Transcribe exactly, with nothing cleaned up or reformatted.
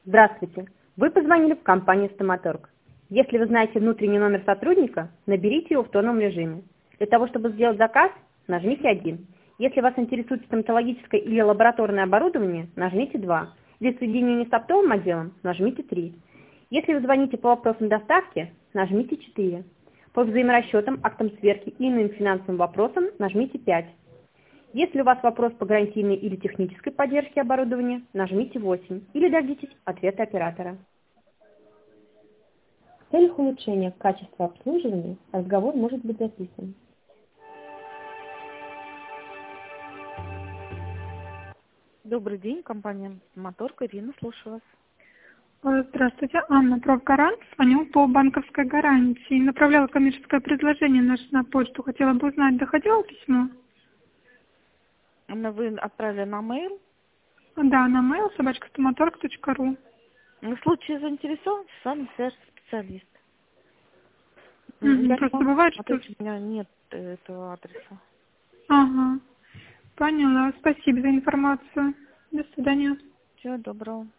Здравствуйте! Вы позвонили в компанию «Стоматорг». Если вы знаете внутренний номер сотрудника, наберите его в тоновом режиме. Для того, чтобы сделать заказ, нажмите один. Если вас интересует стоматологическое или лабораторное оборудование, нажмите два. Для соединения с оптовым отделом, нажмите три. Если вы звоните по вопросам доставки, нажмите четыре. По взаиморасчетам, актам сверки и иным финансовым вопросам, нажмите пять. Если у вас вопрос по гарантийной или технической поддержке оборудования, нажмите восемь или дождитесь ответа оператора. В целях улучшения качества обслуживания разговор может быть записан. Добрый день, компания «Моторка», Ирина, слушаю вас. Здравствуйте, Анна, профгарант. Звоню по банковской гарантии. Направляла коммерческое предложение наше на почту. Хотела бы узнать, доходило письмо? Анна, вы отправили на mail? Да, на mail собачка стоматорг точка ру. В случае заинтересован, с вами свяжется специалист. Угу, Я просто не бывает, что... у меня нет этого адреса. Ага, поняла. Спасибо за информацию. До свидания. Всего доброго.